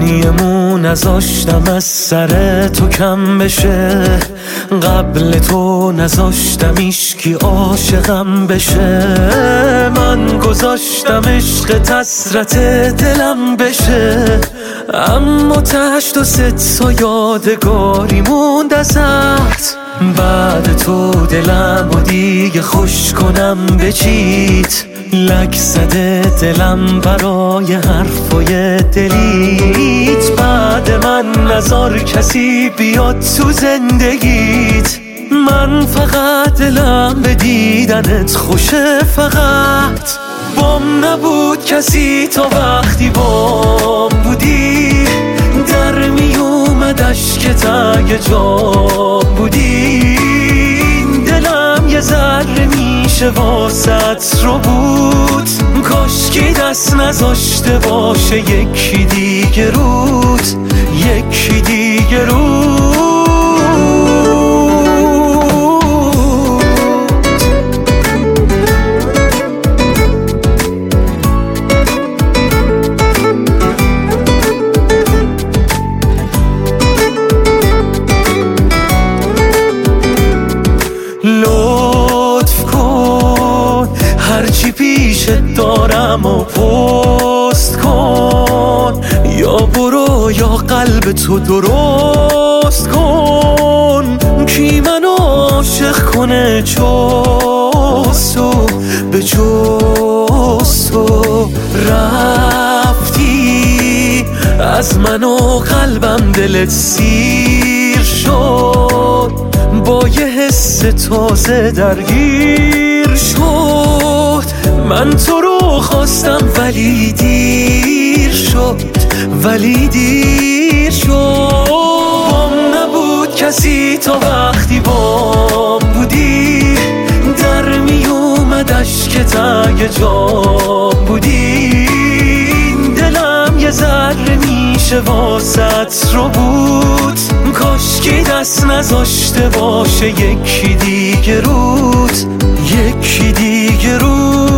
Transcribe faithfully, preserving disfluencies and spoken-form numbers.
مویمو نذاشتم از سر تو کم بشه، قبل تو نذاشتم ایشکی عاشقم بشه. من گذاشتم عشق حسرت دلم بشه، اما تشت و ست تا یادگاری موند ازت. بعد تو دلم و دیگه خوش کنم به چیت، لک زده دلم برای حرفای دلیت. بعد من نذار کسی بیاد تو زندگیت، من فقط دلم به دیدنت خوشه. فقط بام نبود کسی تا وقتی بام بودی، در می اومد اشکت اگه جام بودی. دلم یه ذره میشه واسط رو بود، کاشکی دست نذاشته باشه یکی دیگه رود، یکی دیگه رود. لطف کن هرچی پیشت دارم و پست کن، یا برو یا قلب تو درست کن. کی منو عاشق کنه جز تو، به جز تو. رفتی از من و قلبم دلت سیر شد، با یه حس تازه درگیر شد. من تو رو خواستم ولی دیر شد، ولی دیر شد. بام نبود کسی تا وقتی بام بودی، در می اومد اشکت اگه جام بودی. دلم یه ذره میشه واسط رو بود، کاشکی دست نذاشته باشه یکی دیگه رود، یکی دیگه رود.